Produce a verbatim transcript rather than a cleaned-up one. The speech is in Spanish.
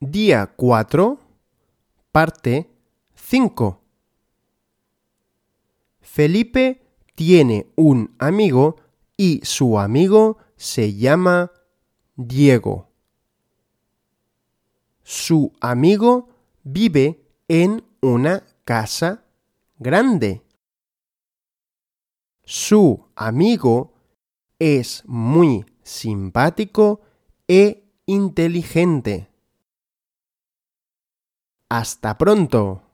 Día cuatro, parte cinco. Felipe tiene un amigo y su amigo se llama Diego. Su amigo vive en una casa grande. Su amigo es muy simpático e inteligente. Hasta pronto.